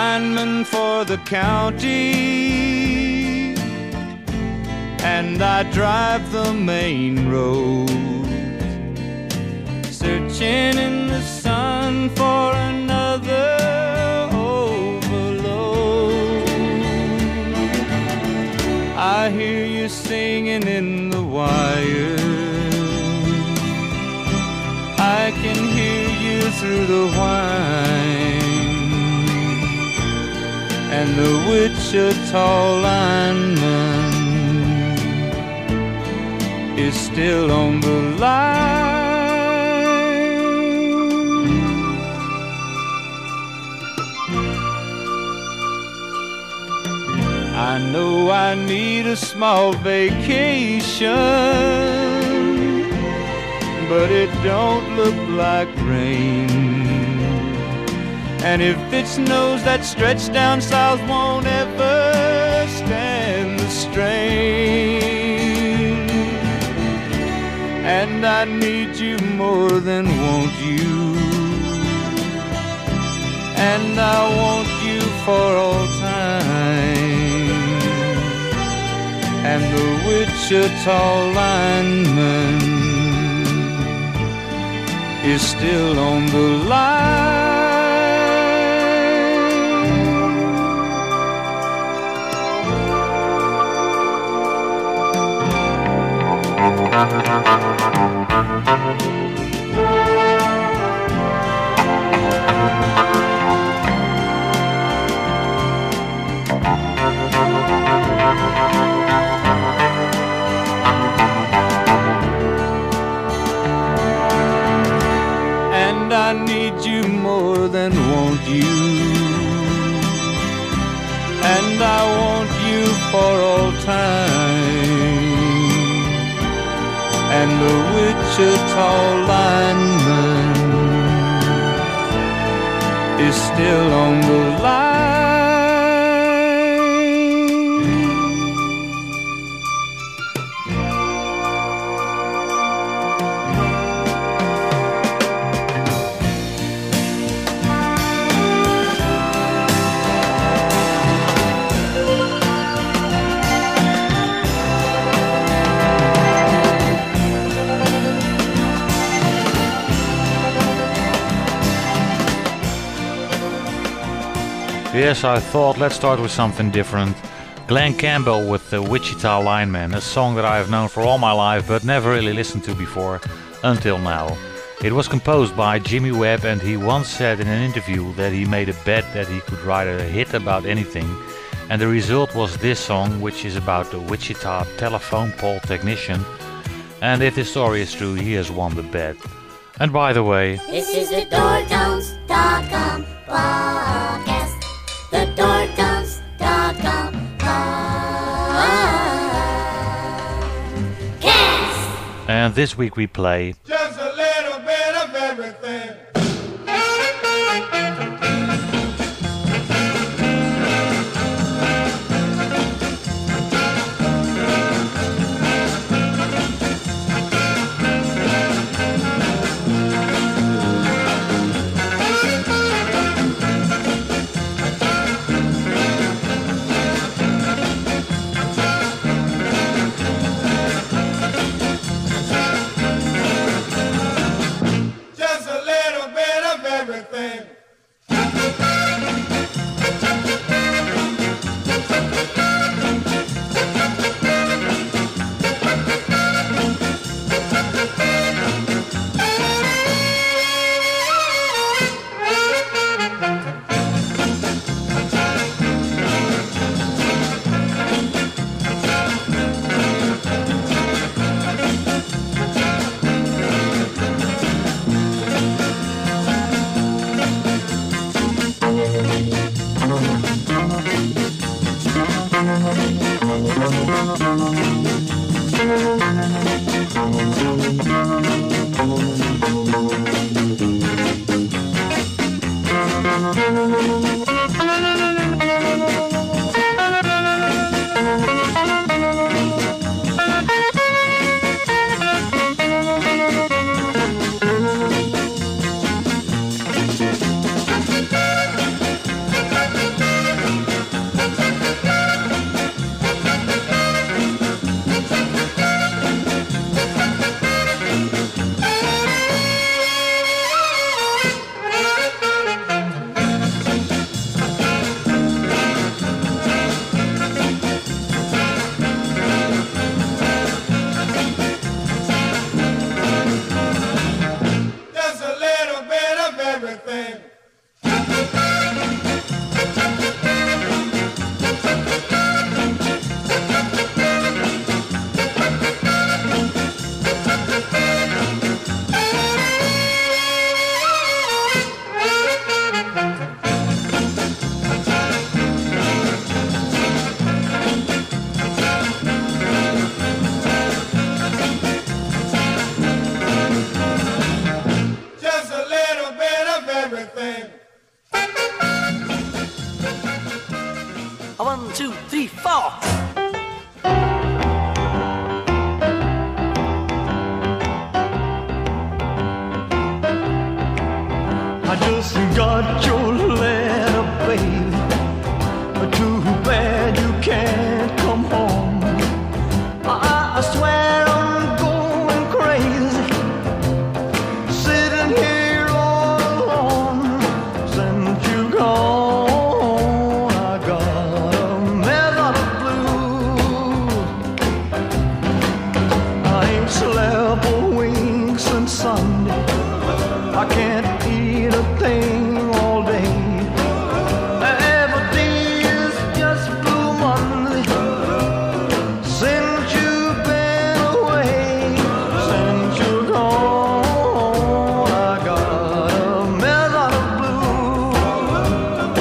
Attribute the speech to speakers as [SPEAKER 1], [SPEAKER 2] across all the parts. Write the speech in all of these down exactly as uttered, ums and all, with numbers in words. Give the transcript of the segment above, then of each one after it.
[SPEAKER 1] lineman for the county, and I drive the main road, searching in the sun for another overload. I hear you singing in the wire, I can hear you through the whine, and the Wichita lineman is still on the line. I know I need a small vacation, but it don't look like rain. And if it snows, that stretch down south won't ever stand the strain. And I need you more than want you, and I want you for all time. And the Wichita lineman is still on the line. And I need you more than want you, and I want you for all time. And the Wichita lineman is still on the line.
[SPEAKER 2] Yes, I thought let's start with something different. Glen Campbell with the Wichita Lineman, a song that I have known for all my life but never really listened to before until now. It was composed by Jimmy Webb, and he once said in an interview that he made a bet that he could write a hit about anything, and the result was this song, which is about the Wichita telephone pole technician, and if this story is true, he has won the bet. And by the way,
[SPEAKER 3] this is the Dorktones dot com podcast. The Dorktones dot com podcast.
[SPEAKER 2] And this week we play
[SPEAKER 4] just a little bit of everything.
[SPEAKER 5] saw.
[SPEAKER 6] I just got your letter, baby. Too bad you can't come home. I, I swear I'm going crazy, sitting here all alone. Since you gone, I got a mess out of blues. I ain't slept a wink since Sunday. I can't eat a thing all day. Every day is just Blue Monday since you've been away. Since you're gone, I got a mess out of blues.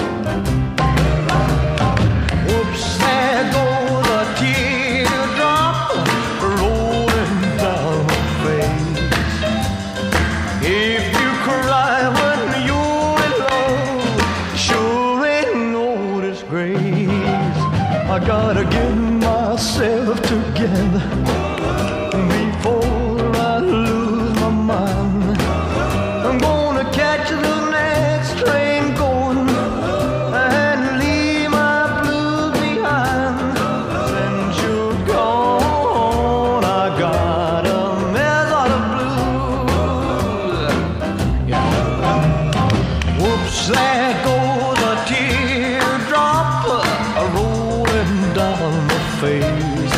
[SPEAKER 6] Whoops, there goes a teardrop rolling down my face. If you cry when you're in love, sure ain't no disgrace. I gotta get myself together before I lose my mind. I'm gonna catch the next train going and leave my blues behind. Since you're gone, I got a mess out of blues. Whoops, there goes a teardrop rolling down my face.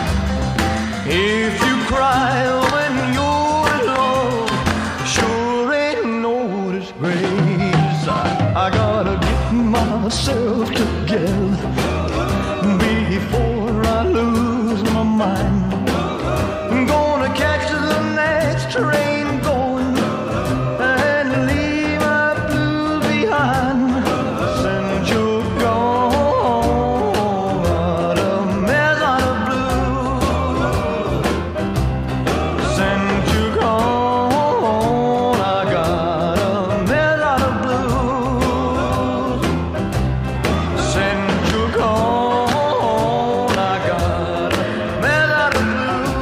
[SPEAKER 6] If you cry when you're alone, sure ain't no disgrace. I, I gotta get myself together before I lose my mind. I'm gonna catch the next train going and leave my blues behind. Since you're gone, got a mess out of blues. Since you're gone, I got a mess out of blues. Since you're gone, I got a mess out of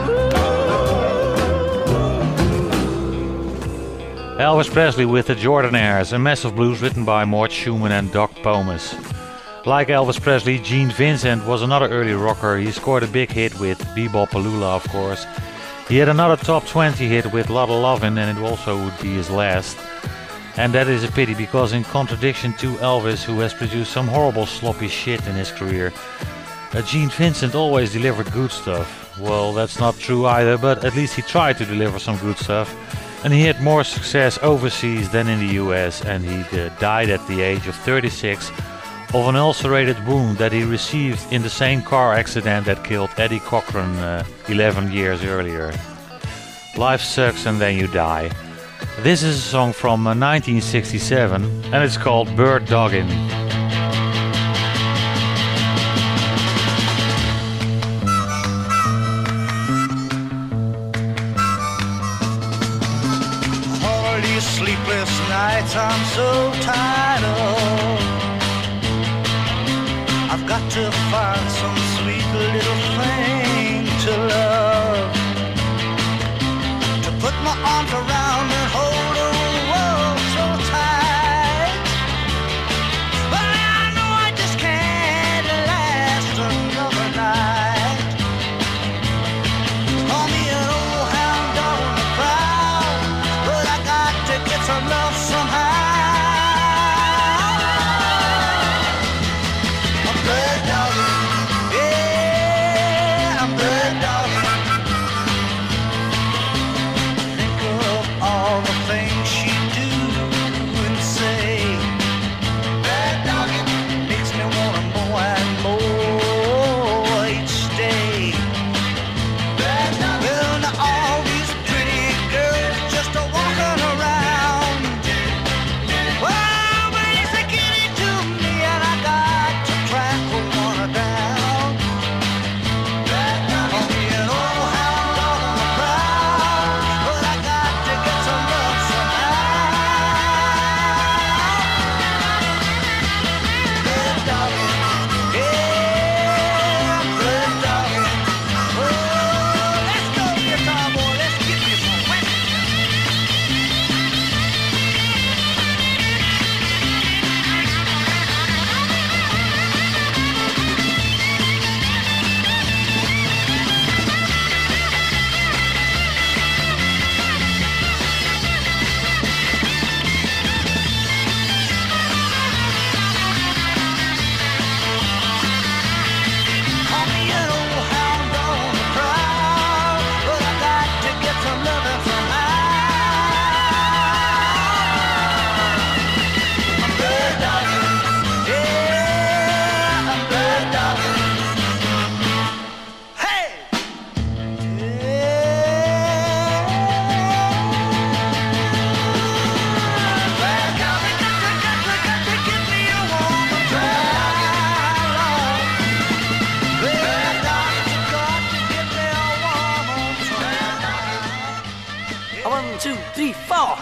[SPEAKER 2] Elvis Presley with the Jordanaires, a mess of blues written by Mort Schumann and Doc Pomus. Like Elvis Presley, Gene Vincent was another early rocker. He scored a big hit with Bebop-A-Lula, of course. He had another top twenty hit with Lotta Lovin', and it also would be his last. And that is a pity, because in contradiction to Elvis, who has produced some horrible sloppy shit in his career, uh, Gene Vincent always delivered good stuff. Well, that's not true either, but at least he tried to deliver some good stuff. And he had more success overseas than in the U S, and he uh, died at the age of thirty-six of an ulcerated wound that he received in the same car accident that killed Eddie Cochran uh, eleven years earlier. Life sucks and then you die. This is a song from uh, nineteen sixty-seven, and it's called Bird Doggin'.
[SPEAKER 5] All these sleepless nights I'm so tired of. I've got to find some sweet little thing to love, to put my arms around and hold the world so tight. But I know I just can't last another night. Call me an old hound dog in the crowd, but I got to get some love somehow. A bird dogging
[SPEAKER 7] three, four.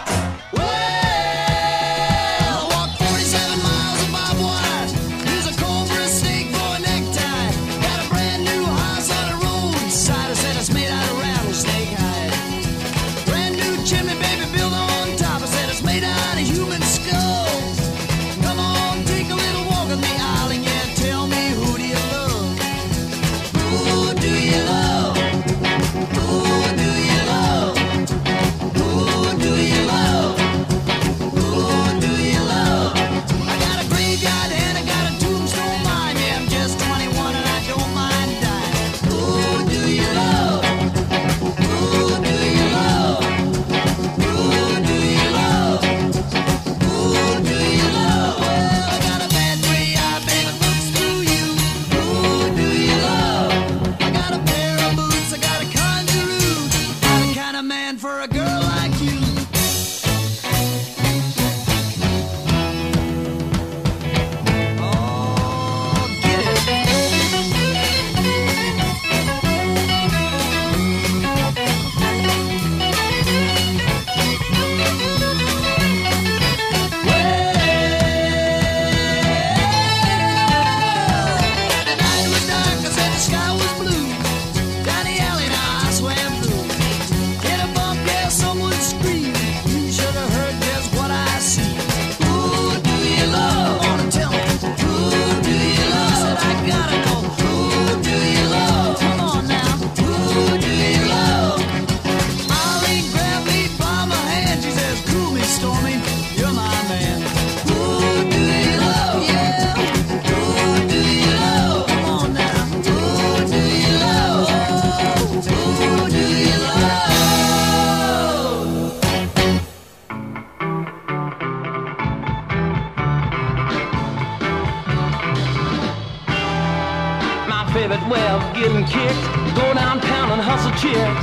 [SPEAKER 8] favorite way of getting kicked. Go downtown and hustle chicks.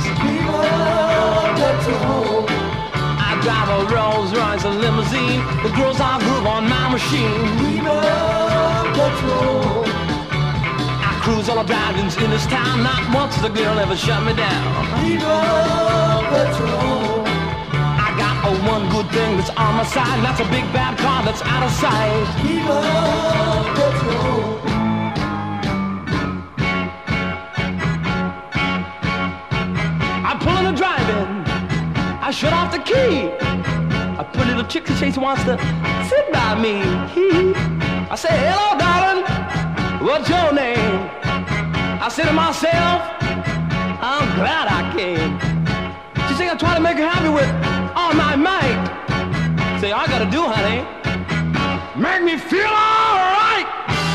[SPEAKER 8] I drive a Rolls Royce, a limousine. The girls all groove on my machine. I cruise all the drive-ins in this town. Not once has a girl ever shut me down. I got a one good thing that's on my side. That's a big bad car that's out of sight. I pull in the drive-in, I shut off the key. I put a little chick that she wants to sit by me. I say, hello, darling, what's your name? I say to myself, I'm glad I came. She say I try to make her happy with all my might. Say, all I gotta do, honey, make me feel all right.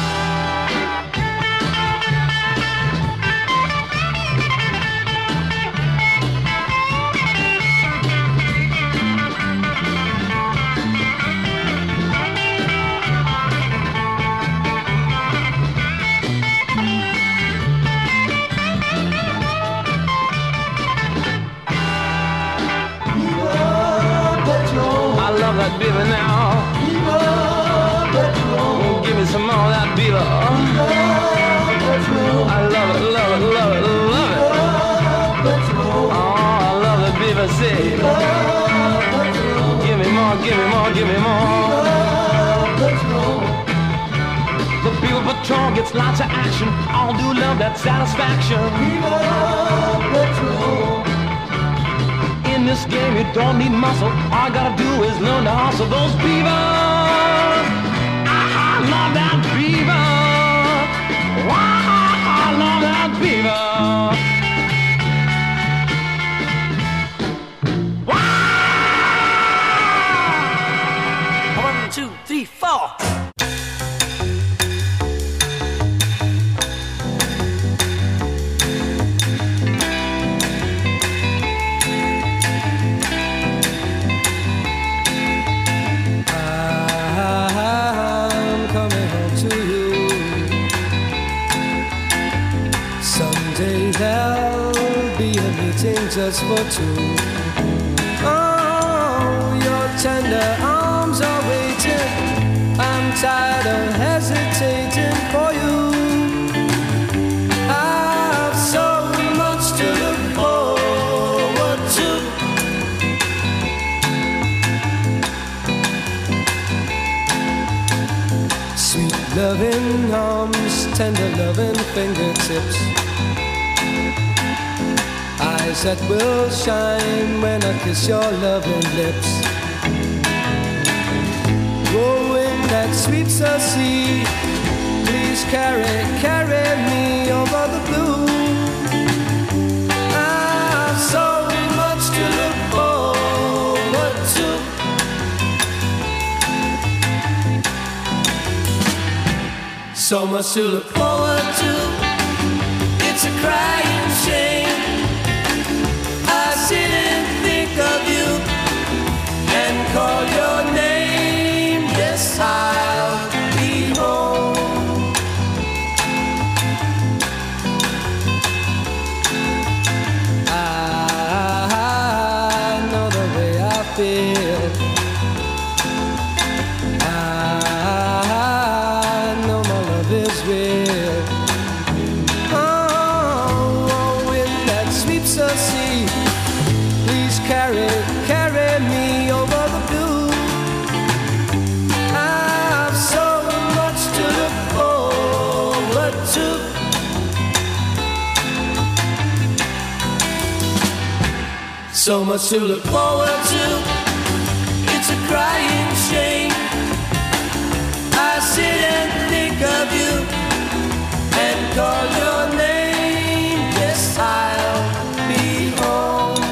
[SPEAKER 8] That beaver now. Oh, give me some more of that beaver. I love it, love it, love it, love it. Oh, I love the beaver say. Give me more, give me more, give me more. The Beaver Patrol gets lots of action. All do love that satisfaction. In this game you don't need muscle. All you gotta do is learn to hustle. Those beavers, I love that beaver. Wow, I love that beaver.
[SPEAKER 7] Wow! One, two, three, four.
[SPEAKER 9] Just for two. Oh, your tender arms are waiting. I'm tired of hesitating for you. I've so much to look forward to. tender loving fingertips. Eyes that will shine when I kiss your loving lips. Oh, wind that sweeps the sea, please carry, carry me over the blue. I've so much to look forward to. So much to look forward to. It's a crying shame. I sit and think of you and call your name. Yes, I'll be home. I know the way I feel. I know my love is real. Oh, wind that sweeps the sea, please carry, carry me over the blue. I've so much to look forward to. So much to look forward to. It's a crying shame. I sit and think of you and call your name. Yes, I'll be home.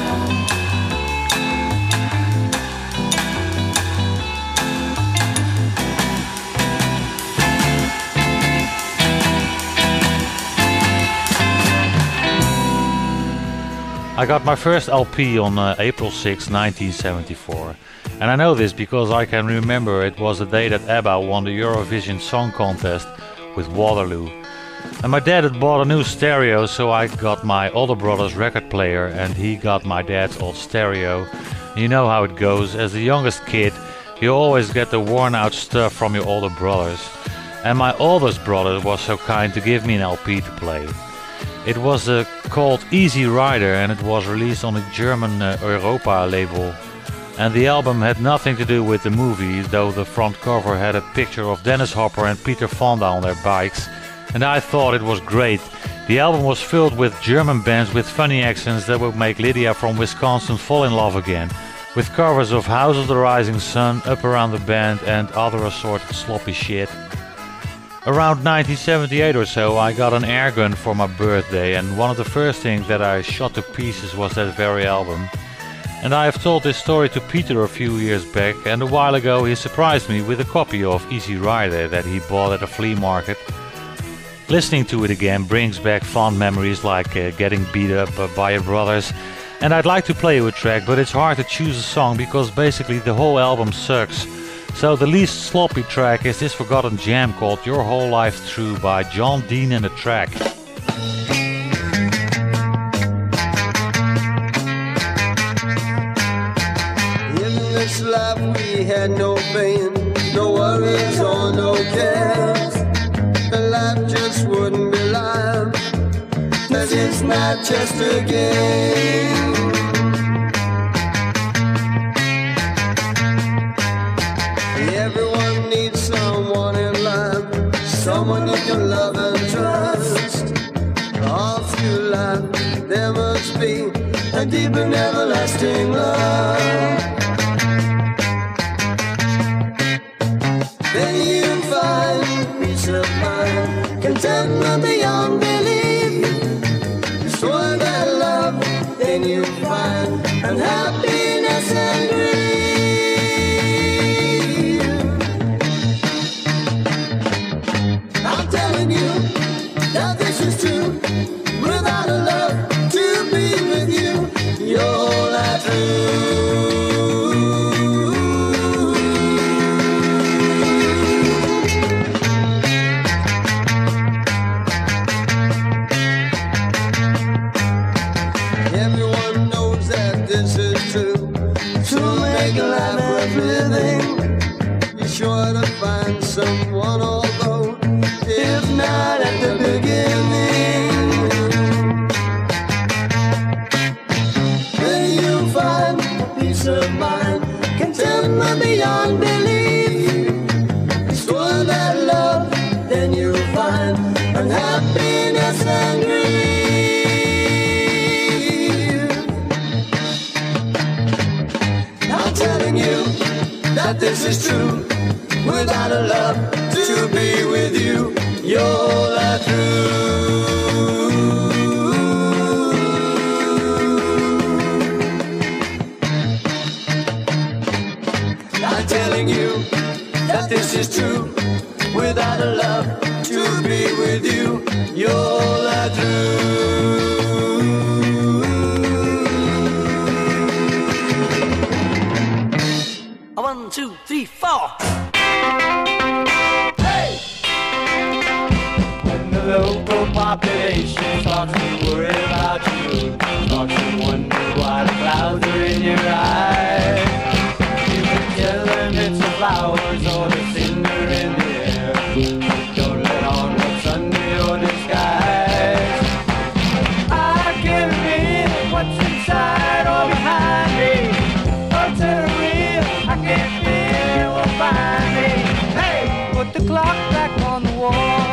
[SPEAKER 2] I got my first L P on uh, April sixth, nineteen seventy-four. And I know this because I can remember it was the day that ABBA won the Eurovision Song Contest with Waterloo. And my dad had bought a new stereo, so I got my older brother's record player and he got my dad's old stereo. You know how it goes, as the youngest kid, you always get the worn out stuff from your older brothers. And my oldest brother was so kind to give me an L P to play. It was uh, called Easy Rider and it was released on the German uh, Europa label. And the album had nothing to do with the movie, though the front cover had a picture of Dennis Hopper and Peter Fonda on their bikes, and I thought it was great. The album was filled with German bands with funny accents that would make Lydia from Wisconsin fall in love again, with covers of House of the Rising Sun, Up Around the Bend and other assorted sloppy shit. Around nineteen seventy-eight or so I got an air gun for my birthday, and one of the first things that I shot to pieces was that very album. And I have told this story to Peter a few years back, and a while ago he surprised me with a copy of Easy Rider that he bought at a flea market. Listening to it again brings back fond memories like uh, getting beat up uh, by your brothers, and I'd like to play you a track, but it's hard to choose a song because basically the whole album sucks. So the least sloppy track is this forgotten jam called Your Whole Life Through by John Dean and the Track.
[SPEAKER 6] This life we had no pain, no worries or no cares. Life just wouldn't be life, 'cause it's not just a game. Everyone needs someone in life, someone you can love and trust. All through life there must be a deep and everlasting love. Then you find peace of mind, contentment beyond belief. Restore that love, then you find and happiness and grief. I'm telling you that this is true. Without a love to be with you, your whole life through. Everyone knows
[SPEAKER 9] this is true. Without a love to be with you, you're the truth. I'm telling you that this is true. Without a love to be with you, you're the truth.
[SPEAKER 7] One, two, three, four.
[SPEAKER 9] Hey! When the local population starts to worry about you, starts to wonder why the clouds are in your eyes, you can tell them it's the flowers or the cinder in the air. Don't let on what's under your disguise. I can read what's inside or behind me. Don't tell real, I can't feel or find me. Hey, put the clock back on the wall.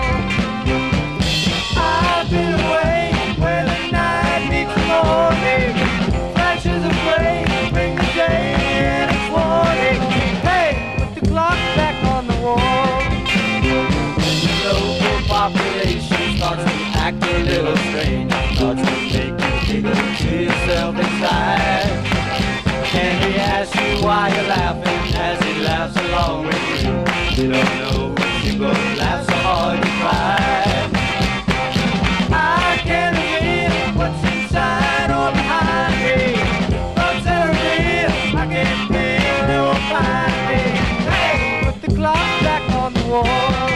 [SPEAKER 9] I've been away where the night meets the morning. Flashes of gray bring the day and it's warning. Hey, put the clock back on the wall. When the local population starts to act a little strange, starts to make you giggle to yourself inside. And he asks you why you're laughing as he laughs along with you. You don't know, but you both laugh so hard you cry. I can't reveal what's inside or behind me. What's there real? I can't feel or find me. Hey, put the clock back on the wall.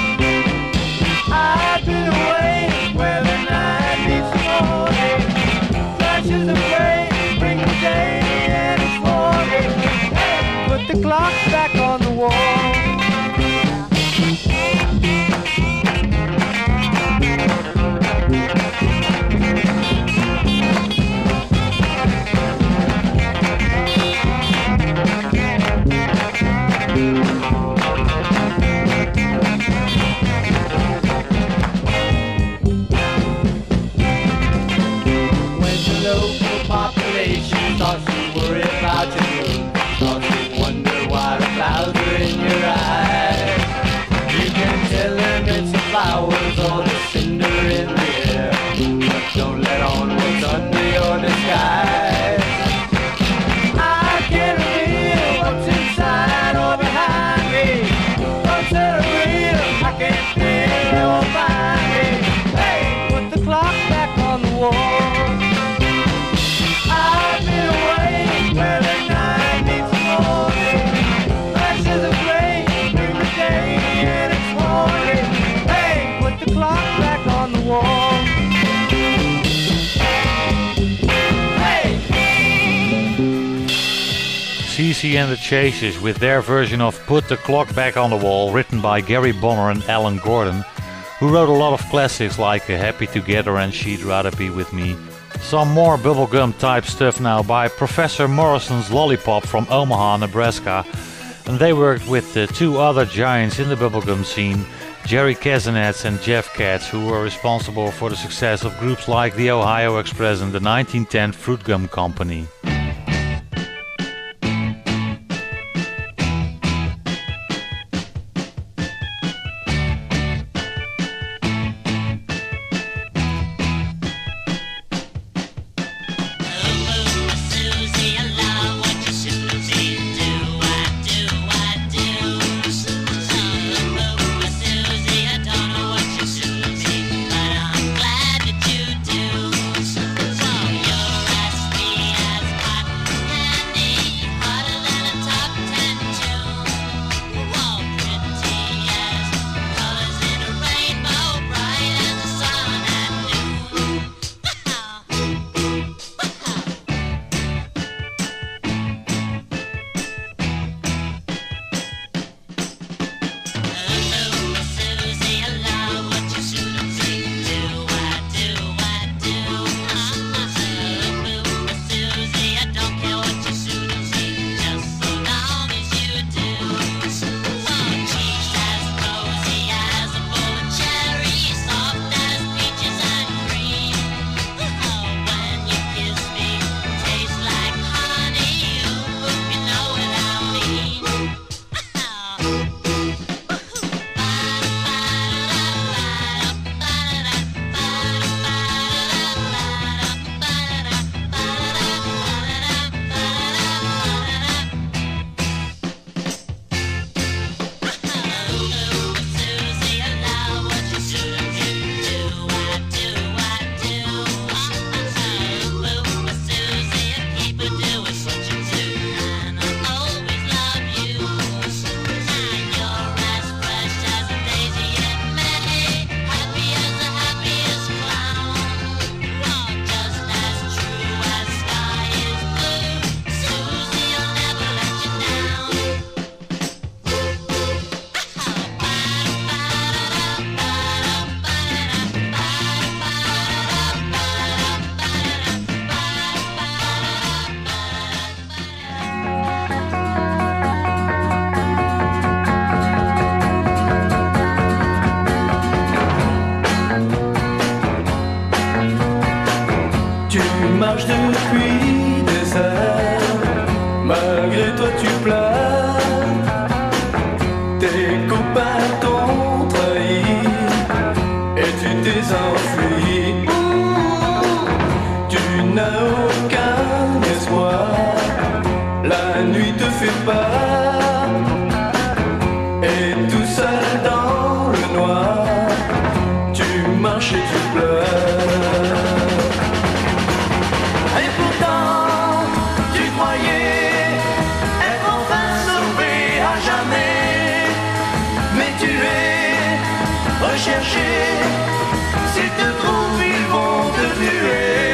[SPEAKER 9] I've been away where the night meets the morning. Flashes of gray bring the day and it's morning. Hey, put the clock back on the wall. Starts to worry about your mood, starts to wonder why the clouds are in your eyes. You can tell them it's the flowers or the cinder in the air, but don't let on what's under your disguise. I can't reveal what's inside or behind me. What's there real? I can't feel or find me. Hey, put the clock back on the wall. Where the night meets the morning, flashes of gray bring the day and it's morning. Hey, put the clock back on the wall. Hey!
[SPEAKER 2] CeCe and the Chasers with their version of Put the Clock Back on the Wall, written by Gary Bonner and Alan Gordon, who wrote a lot of classics like Happy Together and She'd Rather Be With Me. Some more bubblegum type stuff now by Professor Morrison's Lollipop from Omaha, Nebraska. And they worked with the two other giants in the bubblegum scene, Jerry Kasanetz and Jeff Katz, who were responsible for the success of groups like the Ohio Express and the nineteen ten Fruit Gum Company.
[SPEAKER 10] As
[SPEAKER 9] Tu marches depuis des heures, malgré toi tu pleures. Tes copains t'ont trahi et tu t'es enfui. Tu n'as aucun espoir, la nuit te fait peur. Et tout seul dans le noir, tu marches et tu pleures. Et pourtant, tu croyais être enfin sauvé à jamais. Mais tu es recherché, s'ils te trouvent, ils vont te tuer.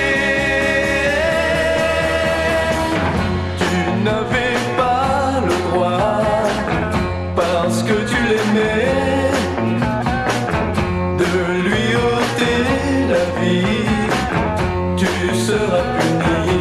[SPEAKER 9] Tu n'avais pas le droit, parce que tu l'aimais, de lui ôter la vie. Tu seras puni.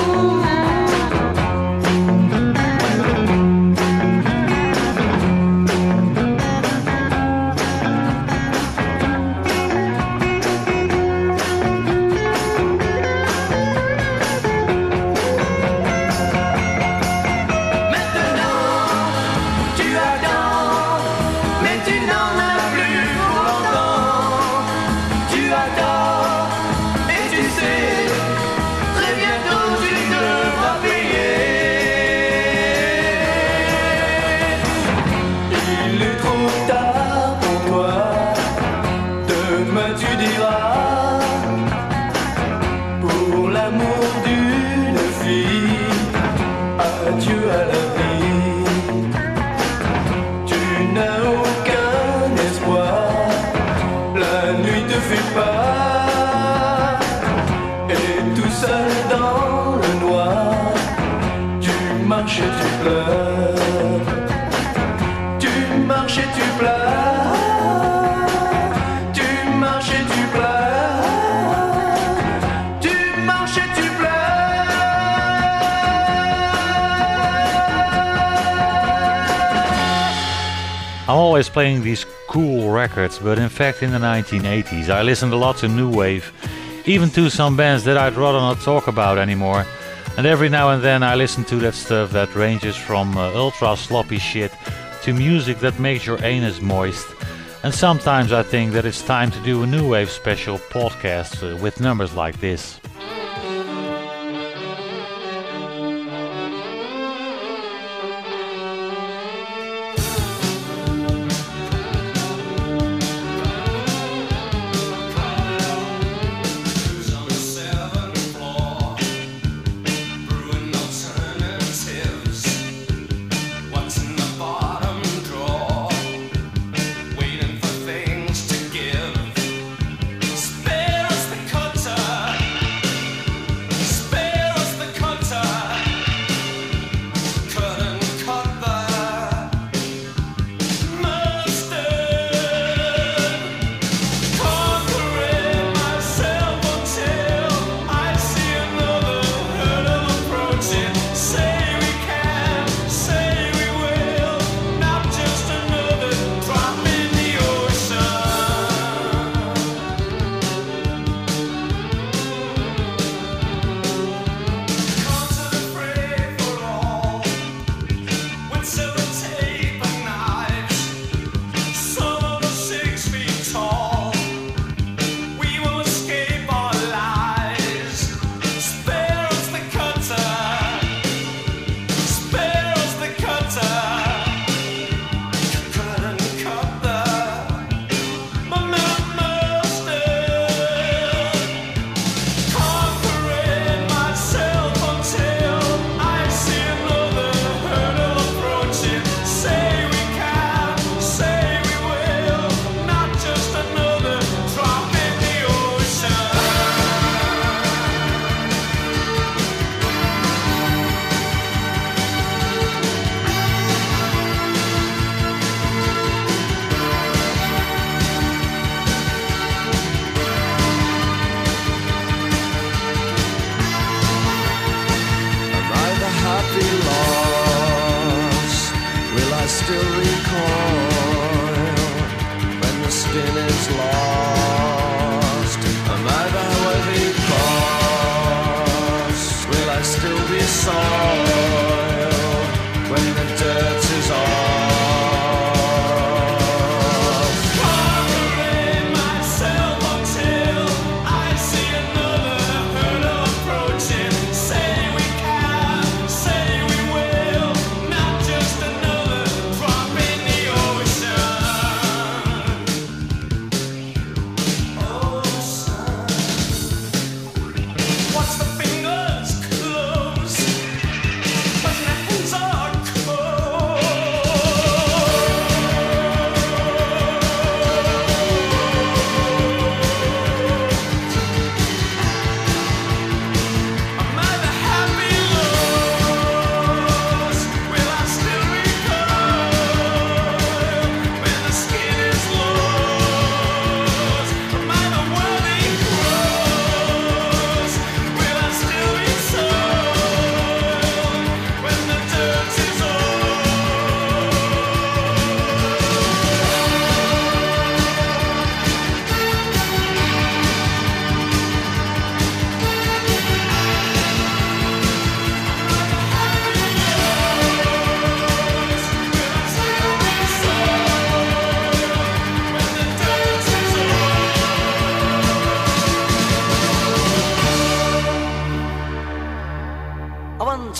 [SPEAKER 9] Tu pleures, tu marches et tu pleures, tu marches et tu pleures, tu marches et tu pleures.
[SPEAKER 2] I'm always playing these cool records, but in fact in the nineteen eighties I listened a lot to new wave, even to some bands that I'd rather not talk about anymore. And every now and then I listen to that stuff that ranges from uh, ultra sloppy shit to music that makes your anus moist. And sometimes I think that it's time to do a new wave special podcast uh, with numbers like this.
[SPEAKER 9] Spare us the cutter.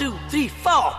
[SPEAKER 7] two, three, four.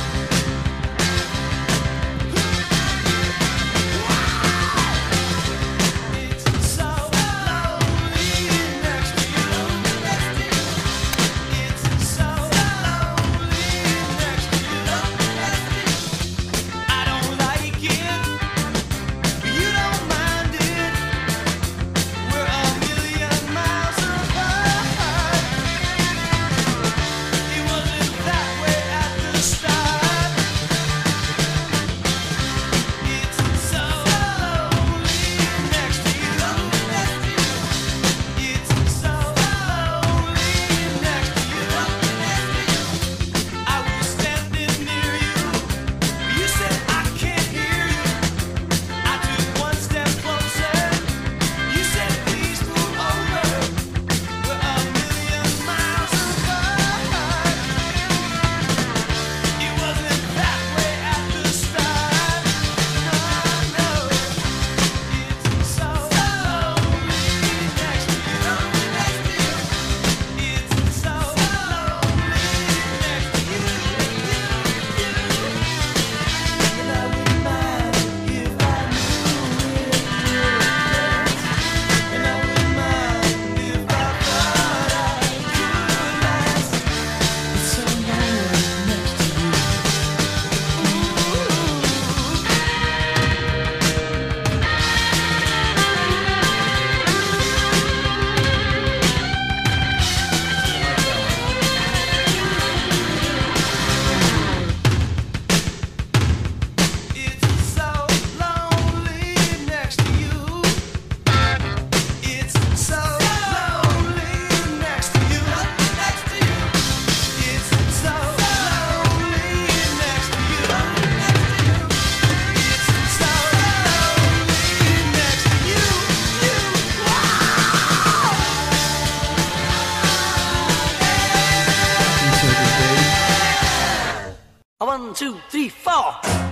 [SPEAKER 7] One, two, three, four.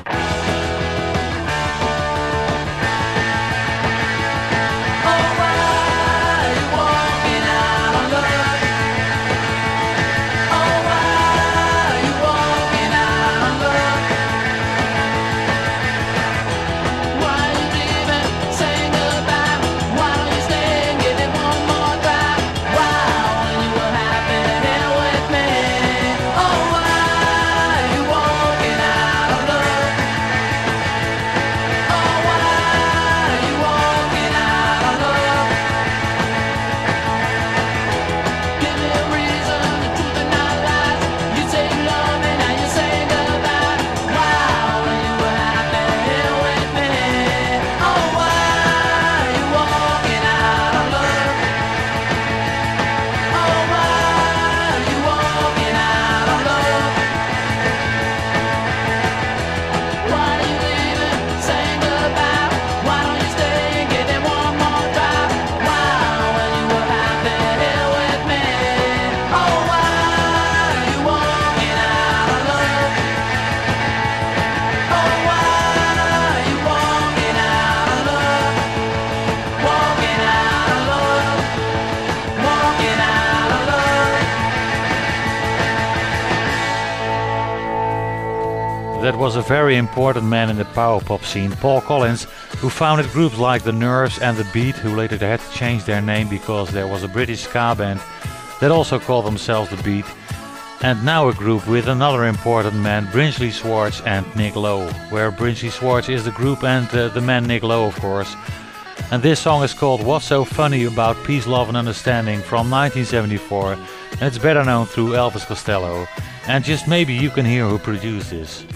[SPEAKER 2] That was a very important man in the power pop scene, Paul Collins, who founded groups like The Nerves and The Beat, who later had to change their name because there was a British ska band that also called themselves The Beat, and now a group with another important man, Brinsley Schwarz and Nick Lowe, where Brinsley Schwarz is the group and uh, the man Nick Lowe, of course. And this song is called What's So Funny About Peace, Love and Understanding from nineteen seventy-four, and it's better known through Elvis Costello. And just maybe you can hear who produced this.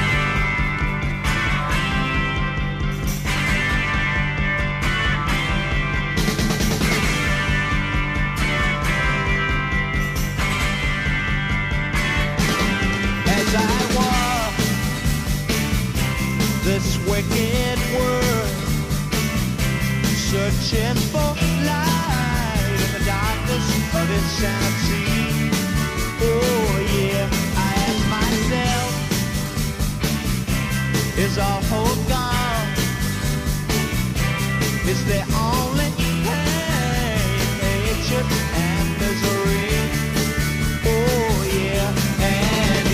[SPEAKER 6] As I walk this wicked world, searching for light in the darkness of insanity. Oh yeah, I ask myself, is our hope gone? Is there only pain, hatred, and misery? Oh yeah, and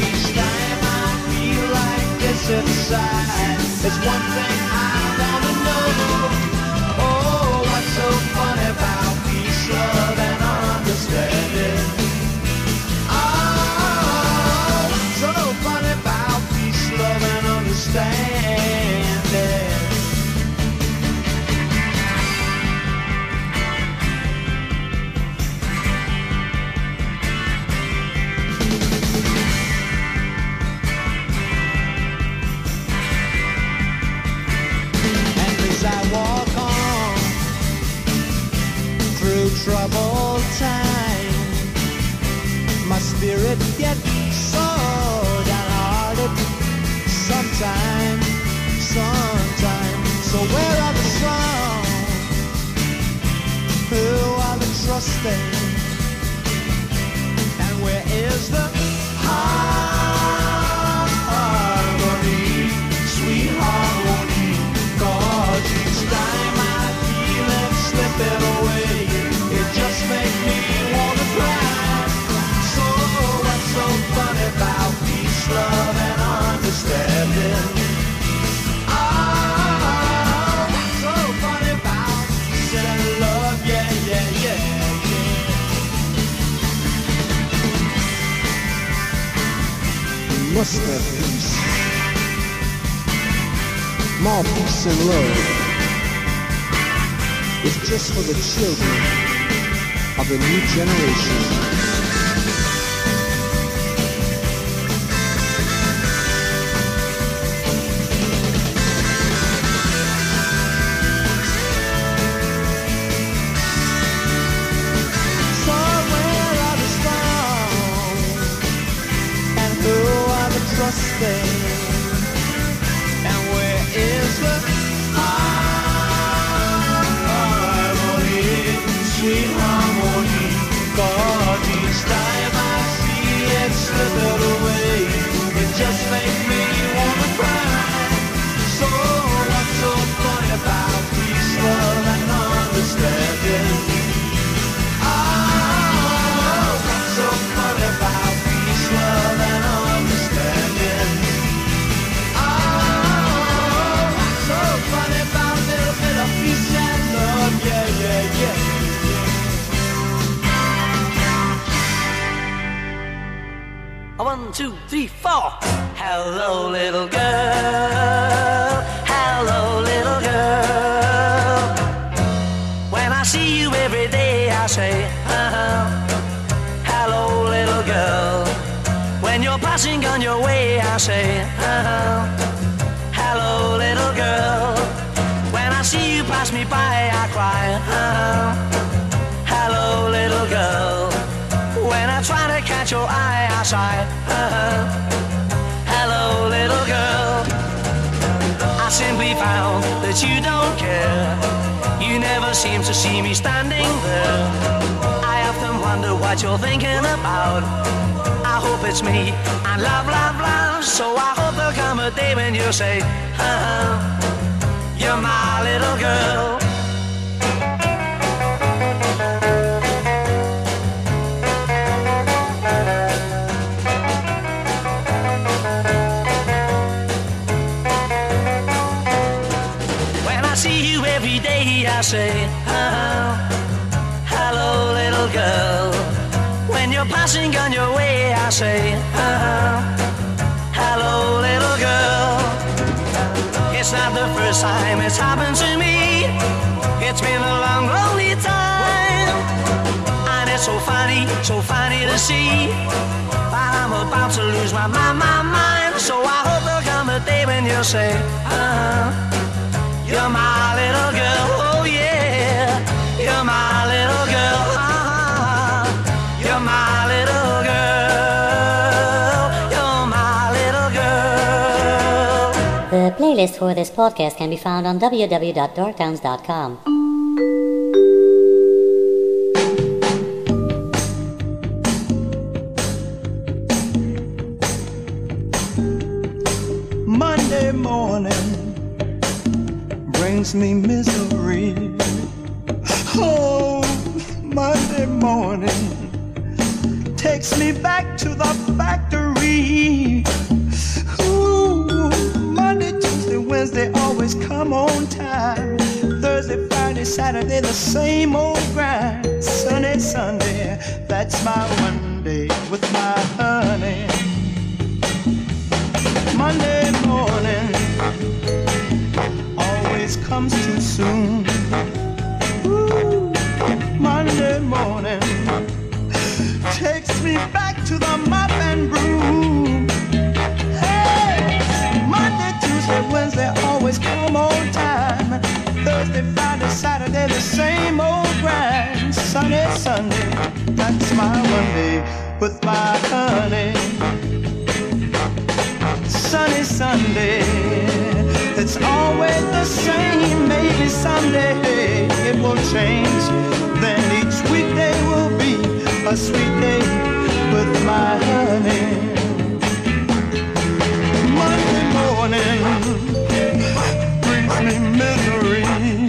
[SPEAKER 9] It's one thing I wanna know. Oh, what's so funny about peace, love, and understanding? Oh, what's so funny about peace, love, and understanding?
[SPEAKER 10] Troubled time, my spirit gets so downhearted. Sometime, sometime. So where are the strong? Who are the trusting? And where is the harmony, sweet harmony? 'Cause each time I feel it slipping away, just make me wanna cry. So what's so funny about peace, love, and understanding? Oh, what's so funny about peace and love? Yeah, yeah, yeah, yeah.
[SPEAKER 6] We must have peace. More peace and love. It's just for the children of the new generation.
[SPEAKER 10] So where are the strong? And who are the trusting? And where is the harmony, sweet harmony? 'Cause each time I see it slipping away, it just makes me wanna cry. So what's so funny about peace, love, and understanding? Oh, what's so funny about peace, love, and understanding? Oh, what's so funny about a little bit of peace and love? Yeah, yeah, yeah.
[SPEAKER 7] One, two, three, four. Hello, little girl. Hello, little girl. When I see you every day, I say, uh-huh. Hello, little girl. When you're passing on your way, I say, uh-huh. Hello, little girl. When I see you pass me by, I cry, uh-huh. Hello, little girl. When I try to catch your eye, I sigh, uh-huh. Hello, little girl. I simply found that you don't care. You never seem to see me standing there. I often wonder what you're thinking about. I hope it's me and love, love, love. So I hope there'll come a day when you say, uh-huh, you're my little girl. Every day I say, uh-huh, hello, little girl. When you're passing on your way, I say, uh-huh, hello, little girl. It's not the first time it's happened to me. It's been a long, lonely time. And it's so funny, so funny to see that I'm about to lose my, my, my mind. So I hope there'll come a day when you'll say, uh-huh, you're my little girl, oh yeah. You're my little girl, uh-huh. You're my little girl. You're my little girl.
[SPEAKER 11] The playlist for this podcast can be found on w w w dot darktowns dot com.
[SPEAKER 10] Monday morning brings me misery. Oh, Monday morning takes me back to the factory. Ooh, Monday, Tuesday, Wednesday.
[SPEAKER 6] Wednesday always come on time. Thursday, Friday, Saturday, the same old grind. Sunday, Sunday, that's my one day with my honey. Monday morning always comes too soon. Ooh, Monday morning takes me back to the mop and broom. Hey, Monday, Tuesday, Wednesday always come on time. Thursday, Friday, Saturday, the same old grind. Sunday, Sunday, that's my one day with my honey. Sunny Sunday, it's always the same. Maybe someday it will change. Then each weekday will be a sweet day with my honey. Monday morning brings me misery.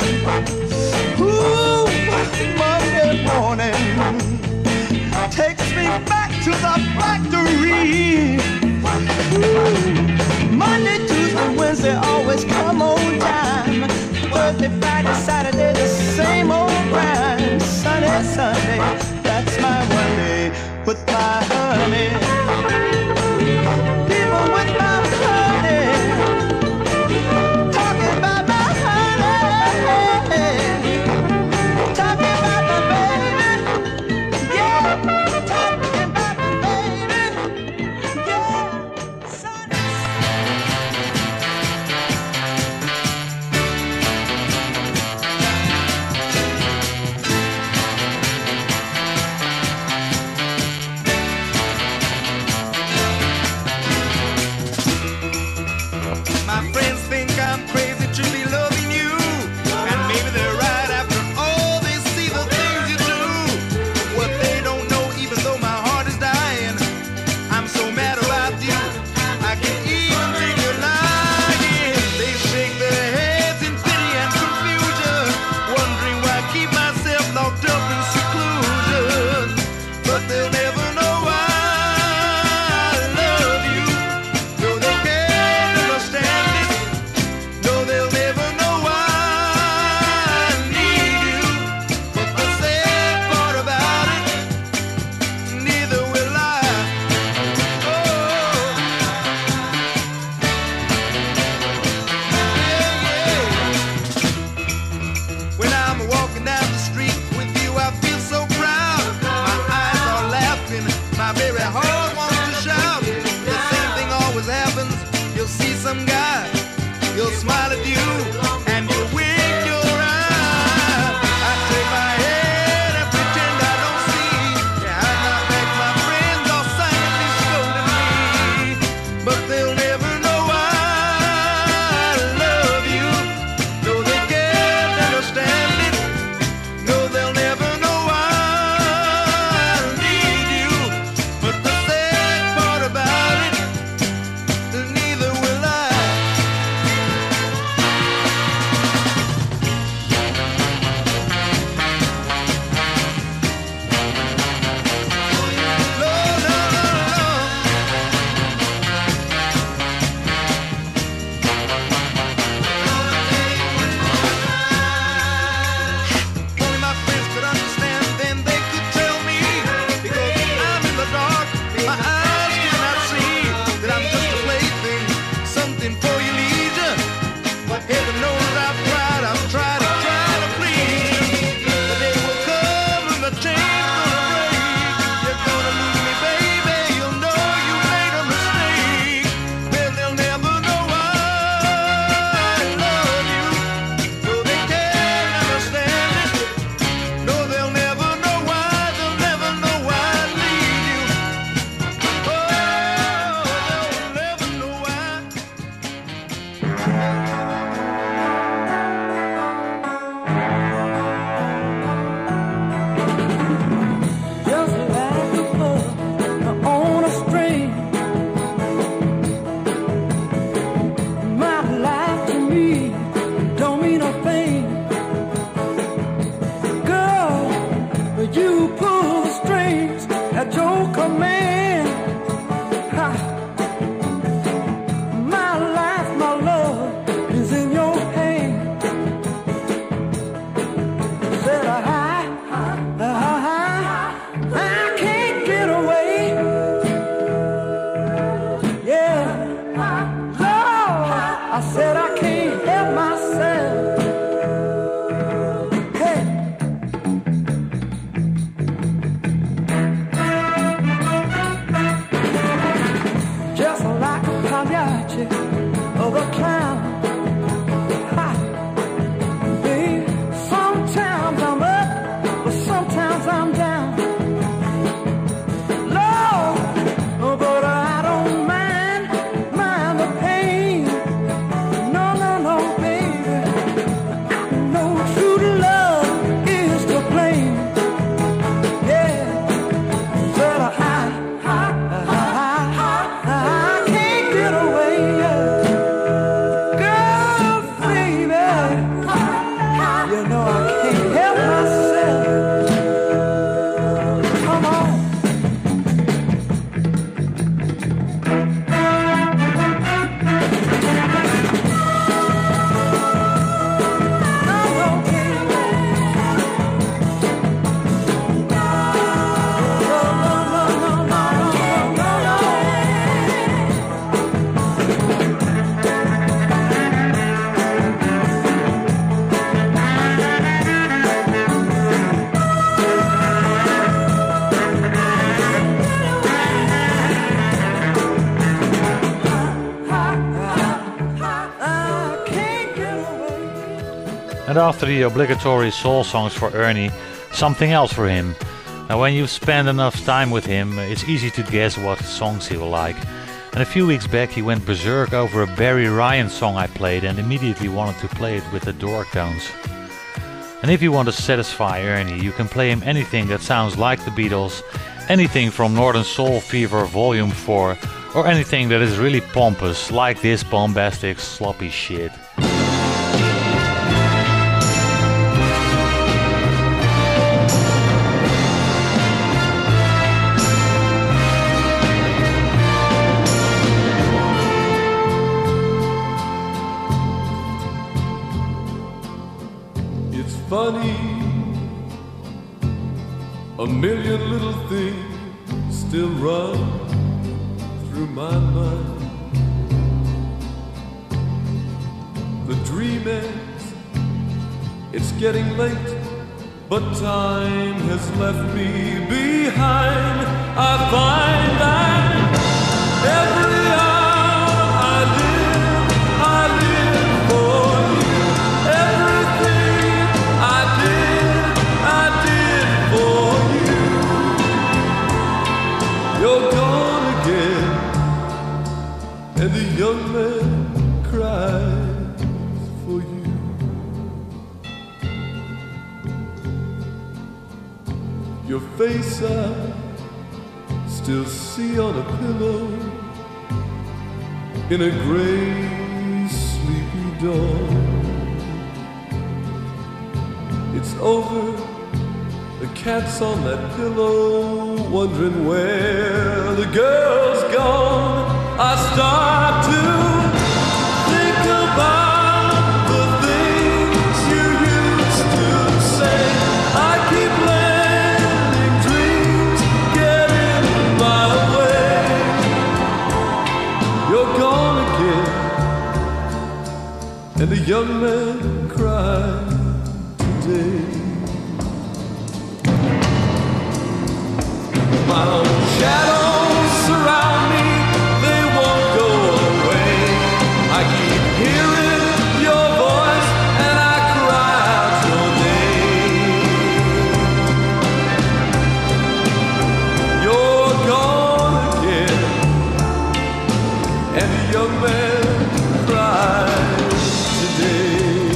[SPEAKER 6] Ooh, Monday morning takes me back to the factory. Ooh, Monday, Tuesday, Wednesday always come on time. Thursday, Friday, Saturday, the same old grind. Sunday, Sunday, that's my one day with my honey. People with my honey, talking about my honey, talking about my baby, yeah, talking about my baby, yeah.
[SPEAKER 2] And after the obligatory soul songs for Ernie, something else for him. Now when you've spent enough time with him, it's easy to guess what songs he will like. And a few weeks back he went berserk over a Barry Ryan song I played and immediately wanted to play it with the Dorktones. And if you want to satisfy Ernie, you can play him anything that sounds like the Beatles, anything from Northern Soul Fever Volume four, or anything that is really pompous, like this bombastic sloppy shit.
[SPEAKER 12] It's funny, a million little things still run through my mind. The dream ends, it's getting late, but time has left me behind. I find that every hour I live, I live for you. Everything I did, I did for you. You're gone again, and the young man cries for you. Your face I still see on a pillow in a gray, sleepy dawn. It's over, the cat's on that pillow, wondering where the girl's gone. I start to think about the things you used to say. I keep letting dreams get in my way. You're gone again, and the young man cried today. My own shadows surround me, they won't go away. I keep hearing your voice and I cry out your name. You're gone again, and the young man cries today.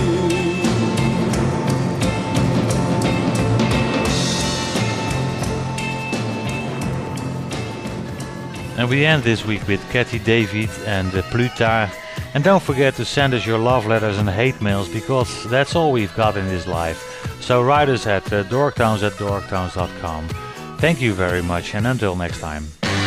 [SPEAKER 2] And we end this week with Cathy David and uh, Plus Tard. And don't forget to send us your love letters and hate mails, because that's all we've got in this life. So write us at uh, dorktones at dorktones dot com. Thank you very much, and until next time.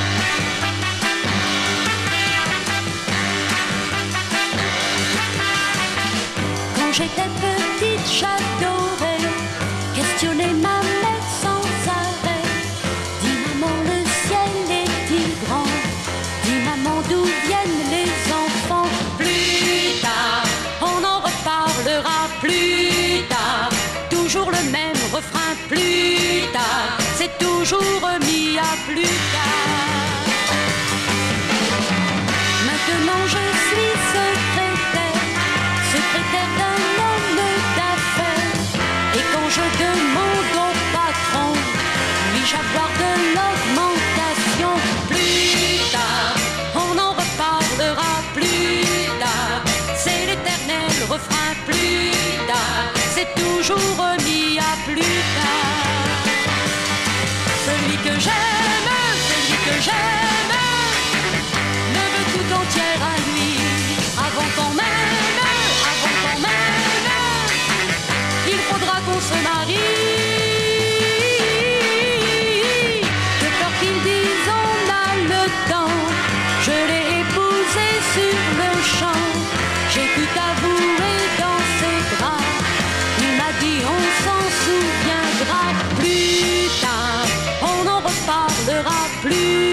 [SPEAKER 13] Quand j'étais petite, j'adorais questionner ma mère sans arrêt. Dis maman, le ciel est-il grand? Dis maman, d'où viennent les enfants? Plus tard, on en reparlera plus tard. Toujours le même refrain, plus tard. C'est toujours mis à plus tard. Maintenant je suis secrétaire, secrétaire d'un homme d'affaires. Et quand je demande au patron, puis-je avoir de l'augmentation? Plus tard, on en reparlera plus tard. C'est l'éternel refrain, plus tard. C'est toujours mis à plus tard. Celui que j'aime, celui que j'aime, me veut tout entière à lui. Avant qu'on m'aime, avant qu'on m'aime, il faudra qu'on se marie. De peur qu'ils disent on a le temps, je l'ai épousé sur le champ. J'ai pu t'avouer dans ses bras, il m'a dit on s'en souviendra plus tard. On en reparlera plus